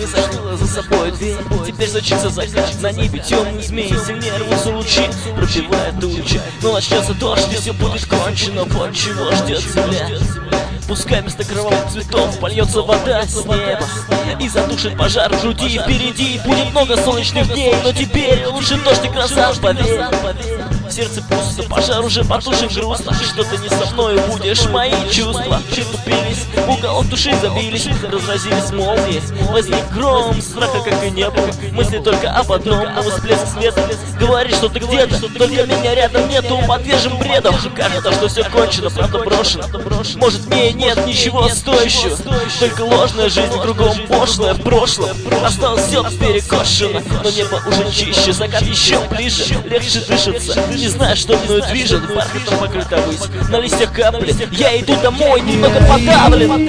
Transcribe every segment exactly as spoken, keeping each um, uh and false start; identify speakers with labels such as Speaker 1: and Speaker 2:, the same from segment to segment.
Speaker 1: и закрыла за собой дверь. Теперь сочится закат, на небе темные змеи, сильнее рвутся лучи, пробивая тучи. Но начнется дождь, и все будет кончено. Вот чего ждет земля. Пускай вместо кровавых цветов польется вода с неба и задушит пожар в груди. Впереди будет много солнечных дней, но теперь лучше дождь и гроза, поверь. В сердце пусто, пожар уже потушен, грустно. Что-то не со мною будешь, мои чувства притупились, в уголок души забились, разразились молнии. Возник гром, страха как и не было, мысли только об одном, но всплеск света говорит, что ты где-то, только меня рядом нету, подвержен бреду. Кажется, что все кончено, правда брошено. Может, мне нет ничего стоящего, только ложная жизнь кругом пошлая в прошлом. Осталось все перекошено, но небо уже чище, закат еще ближе, легче дышится. Не знаю, что мною движет, бархатом покрыта высь, на листьях капли. Я иду домой, немного подавлен.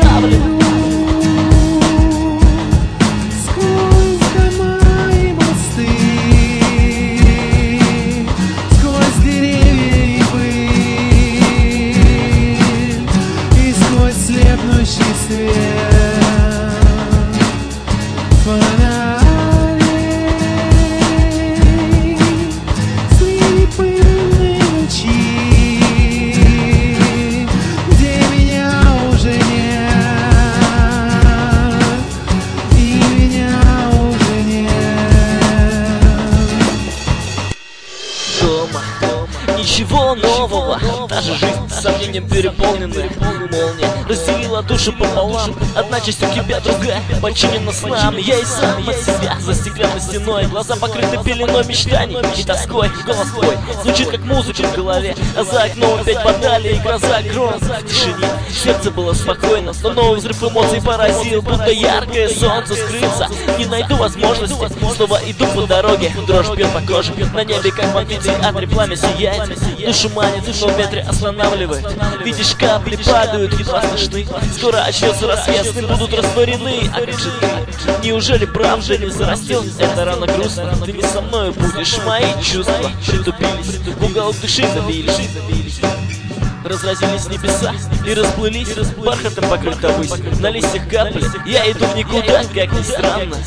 Speaker 1: Ничего нового, та же жизнь с сомнением переполненная. Молния разделила душу пополам, одна часть у тебя, другая подчинена снам. Я и сам от себя за стеклянной стеной, глаза покрыты пеленой мечтаний и тоской. Голос твой звучит как музыка в голове, а за окном опять баталия и гроза, гром. В тишине сердце было спокойно, но новый взрыв эмоций поразил, будто яркое солнце скрыться. Не найду возможности, снова иду по дороге, дрожь бьет по коже, на небе как в амфитеатре пламя сияет. Душу манит, но в метре останавливает. Видишь, капли падают, едва слышны. Скоро очнется рассвет, сны будут растворены. А как же ты? Неужели правда не зарастет? Это рано грустно, ты не со мною будешь. Мои чувства притупились, в уголок души забились. Разразились небеса и расплылись, бархатом покрыта высь, на листьях капли. Я иду в никуда, как ни странно.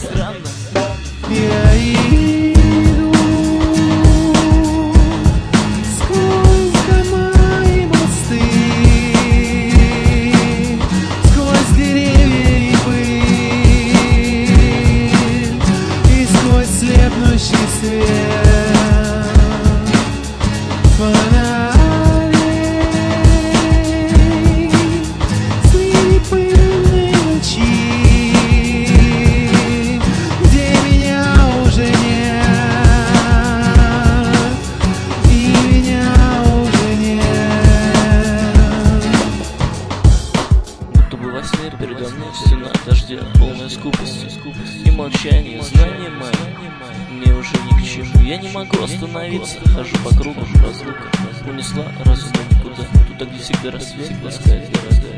Speaker 1: Передо мной стена дождя, полная скупости, скупости и молчания, знания мои мне уже ни к чему. Я не могу остановиться, хожу по кругу, разлука унесла разум никуда, туда, где всегда рассвет ласкает города.